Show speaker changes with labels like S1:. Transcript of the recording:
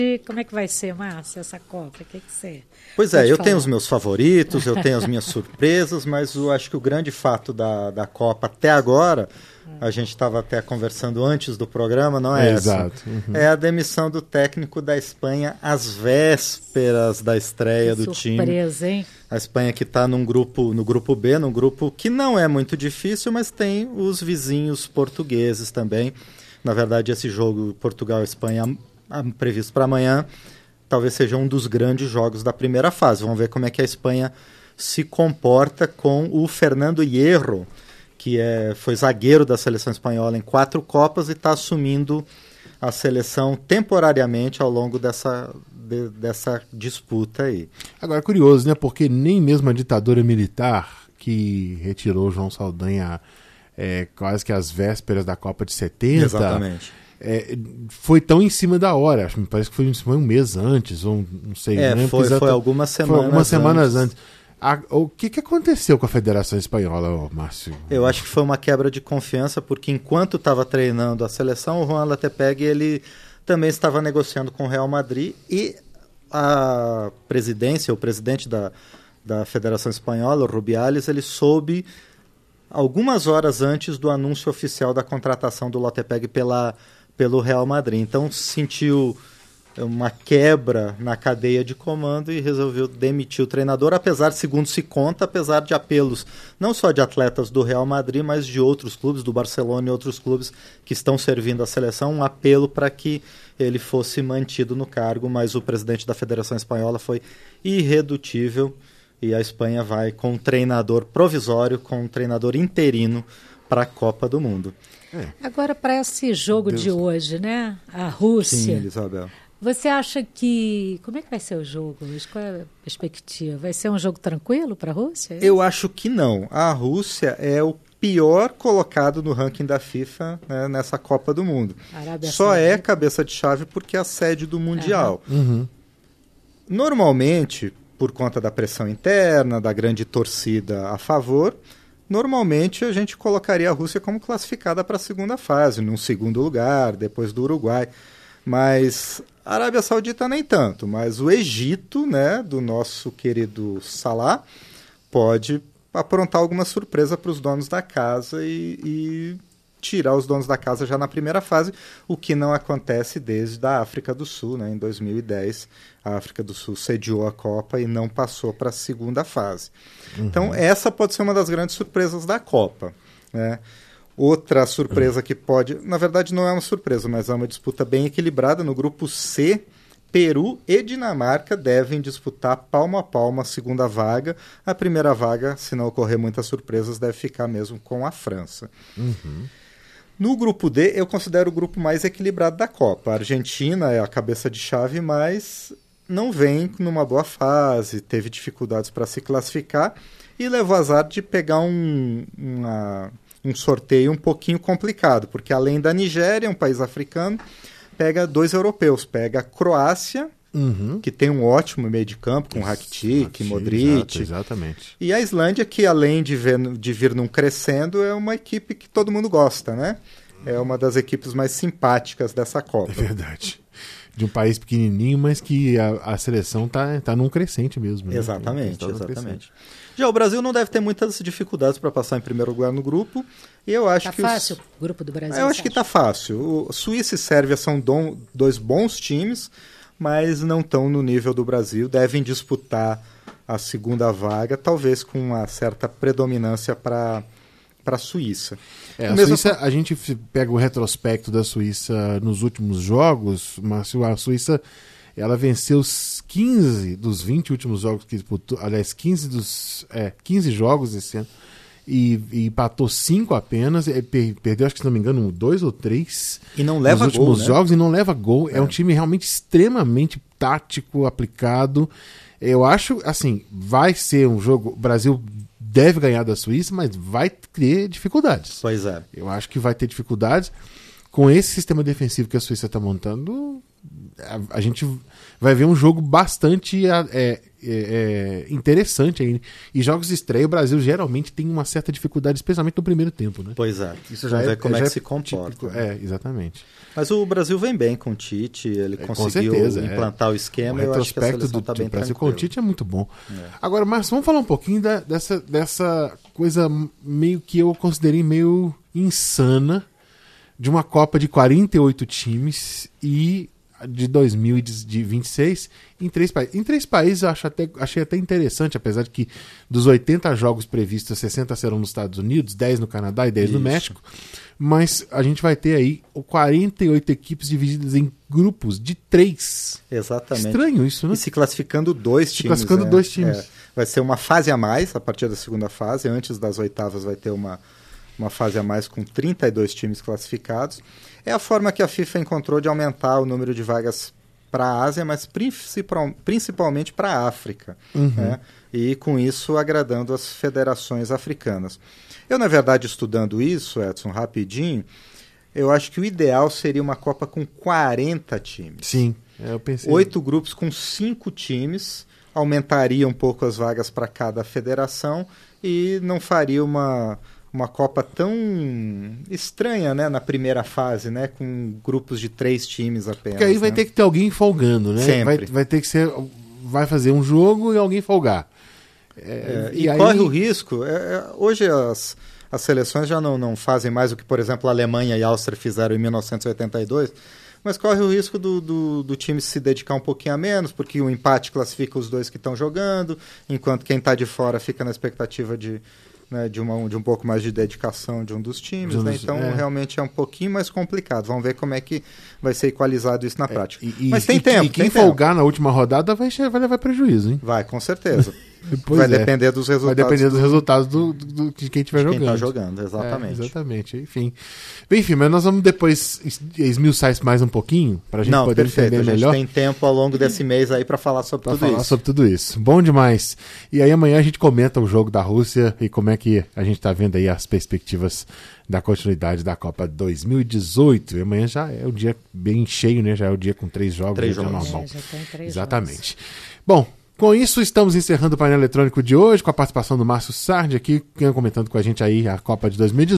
S1: E como é que vai ser, Márcio, essa Copa? O que você
S2: Pois
S1: pode
S2: eu
S1: falar?
S2: tenho os meus favoritos, eu tenho as minhas surpresas, mas eu acho que o grande fato da Copa até agora, a gente estava até conversando antes do programa, não é essa?
S3: Exato. Uhum.
S2: É a demissão do técnico da Espanha às vésperas da estreia do time.
S1: Surpresa, hein?
S2: A Espanha que está no grupo B, num grupo que não é muito difícil, mas tem os vizinhos portugueses também. Na verdade, esse jogo Portugal-Espanha previsto para amanhã talvez seja um dos grandes jogos da primeira fase. Vamos ver como é que a Espanha se comporta com o Fernando Hierro, que foi zagueiro da seleção espanhola em 4 Copas e está assumindo a seleção temporariamente ao longo dessa disputa aí.
S3: Agora é curioso, né? Porque nem mesmo a ditadura militar que retirou João Saldanha quase que às vésperas da Copa de 70... Exatamente. Foi tão em cima da hora, me parece que foi um mês antes, ou não sei.
S2: Foi algumas semanas
S3: antes. O que aconteceu com a Federação Espanhola, Márcio?
S2: Eu acho que foi uma quebra de confiança, porque enquanto estava treinando a seleção, o Juan Lopetegui, ele também estava negociando com o Real Madrid, e a presidência, o presidente da Federação Espanhola, o Rubiales, ele soube algumas horas antes do anúncio oficial da contratação do Lopetegui pelo Real Madrid. Então sentiu uma quebra na cadeia de comando e resolveu demitir o treinador, segundo se conta, apesar de apelos não só de atletas do Real Madrid, mas de outros clubes, do Barcelona e outros clubes que estão servindo a seleção, um apelo para que ele fosse mantido no cargo, mas o presidente da Federação Espanhola foi irredutível e a Espanha vai com um treinador provisório, com um treinador interino para a Copa do Mundo.
S1: Agora, para esse jogo de hoje, né? A Rússia.
S2: Sim, Isabel.
S1: Você acha que... Como é que vai ser o jogo hoje? Qual é a perspectiva? Vai ser um jogo tranquilo para a Rússia?
S2: Eu acho que não. A Rússia é o pior colocado no ranking da FIFA, né, nessa Copa do Mundo. Só é cabeça de chave porque é a sede do Mundial.
S3: Uhum.
S2: Normalmente, por conta da pressão interna, da grande torcida a favor... Normalmente a gente colocaria a Rússia como classificada para a segunda fase, num segundo lugar, depois do Uruguai. Mas a Arábia Saudita nem tanto. Mas o Egito, né, do nosso querido Salah, pode aprontar alguma surpresa para os donos da casa e tirar os donos da casa já na primeira fase, o que não acontece desde a África do Sul, né? Em 2010, a África do Sul sediou a Copa e não passou para a segunda fase. Uhum. Então, essa pode ser uma das grandes surpresas da Copa, né? Outra surpresa que pode... Na verdade, não é uma surpresa, mas é uma disputa bem equilibrada. No grupo C, Peru e Dinamarca devem disputar palmo a palmo a segunda vaga. A primeira vaga, se não ocorrer muitas surpresas, deve ficar mesmo com a França.
S3: Uhum.
S2: No grupo D, eu considero o grupo mais equilibrado da Copa. A Argentina é a cabeça de chave, mas não vem numa boa fase, teve dificuldades para se classificar e levou azar de pegar um sorteio um pouquinho complicado, porque além da Nigéria, um país africano, pega 2 europeus, pega a Croácia, que tem um ótimo meio de campo, com Rakitic, Modric.
S3: Exatamente.
S2: E a Islândia, que além de vir num crescendo, é uma equipe que todo mundo gosta, né? É uma das equipes mais simpáticas dessa Copa.
S3: É verdade. De um país pequenininho, mas que a seleção tá num crescente mesmo. Né?
S2: Exatamente. Já o Brasil não deve ter muitas dificuldades para passar em primeiro lugar no grupo. E eu acho que
S1: fácil o grupo do Brasil?
S2: Eu acho que está fácil. Suíça e Sérvia são 2 bons times, mas não estão no nível do Brasil. Devem disputar a segunda vaga, talvez com uma certa predominância para a Suíça.
S3: Suíça, a gente pega o retrospecto da Suíça nos últimos jogos, mas a Suíça ela venceu 15 dos 20 últimos jogos que disputou, aliás, 15 jogos esse ano, e empatou 5 apenas, perdeu, acho que se não me engano, 2 ou 3
S2: e não leva
S3: nos últimos
S2: gol,
S3: jogos, né? E não leva gol. É um time realmente extremamente tático, aplicado. Eu acho, assim, vai ser um jogo... O Brasil deve ganhar da Suíça, mas vai ter dificuldades.
S2: Pois é.
S3: Eu acho que vai ter dificuldades. Com esse sistema defensivo que a Suíça está montando, a gente vai ver um jogo bastante interessante aí. E jogos de estreia, o Brasil geralmente tem uma certa dificuldade, especialmente no primeiro tempo, né?
S2: Pois é.
S3: Isso
S2: Vamos ver como é que se comporta.
S3: Típico, exatamente.
S2: Mas o Brasil vem bem com o Tite, ele conseguiu implantar o esquema.
S3: O retrospecto do Brasil com o Tite é muito bom. Agora, Márcio, vamos falar um pouquinho dessa coisa meio que eu considerei meio insana de uma Copa de 48 times e de 2026 em 3 países. Em 3 países eu achei até interessante, apesar de que dos 80 jogos previstos, 60 serão nos Estados Unidos, 10 no Canadá e 10 no México. Mas a gente vai ter aí 48 equipes divididas em grupos de 3.
S2: Exatamente.
S3: Estranho isso, né?
S2: E se classificando 2 times.
S3: Classificando 2 times.
S2: Vai ser uma fase a mais a partir da segunda fase. Antes das oitavas vai ter uma fase a mais com 32 times classificados. É a forma que a FIFA encontrou de aumentar o número de vagas para a Ásia, mas principalmente para a África. Né? E com isso agradando as federações africanas. Eu, na verdade, estudando isso, Edson, rapidinho, eu acho que o ideal seria uma Copa com 40 times.
S3: Sim, eu pensei.
S2: 8 grupos com 5 times, aumentaria um pouco as vagas para cada federação e não faria uma Copa tão estranha, né, na primeira fase, né, com grupos de 3 times apenas.
S3: Porque aí vai ter que ter alguém folgando, né?
S2: Sempre.
S3: Vai ter que ser... Vai fazer um jogo e alguém folgar.
S2: E aí... corre o risco... hoje as seleções já não fazem mais o que, por exemplo, a Alemanha e a Áustria fizeram em 1982, mas corre o risco do time se dedicar um pouquinho a menos, porque o empate classifica os 2 que estão jogando, enquanto quem está de fora fica na expectativa de um pouco mais de dedicação de um dos times, né? Então realmente é um pouquinho mais complicado. Vamos ver como é que vai ser equalizado isso na prática. Mas tem tempo.
S3: E quem folgar na última rodada vai levar prejuízo, hein?
S2: Vai, com certeza. Vai depender dos resultados.
S3: Vai depender dos resultados de quem estiver jogando.
S2: Quem está jogando, exatamente.
S3: Exatamente. Enfim, mas nós vamos depois esmiuçar isso mais um pouquinho, para a gente poder entender melhor.
S2: A gente tem tempo ao longo desse mês aí para falar sobre tudo isso.
S3: Bom demais. E aí amanhã a gente comenta o jogo da Rússia e como é que a gente está vendo aí as perspectivas da continuidade da Copa 2018. E amanhã já é o dia bem cheio, né? Já é o dia com 3 jogos.
S2: 3 jogos.
S3: Normal.
S1: Já tem 3
S3: Exatamente.
S1: jogos.
S3: Bom, com isso, estamos encerrando o painel eletrônico de hoje, com a participação do Márcio Sardi aqui, comentando com a gente aí a Copa de 2018.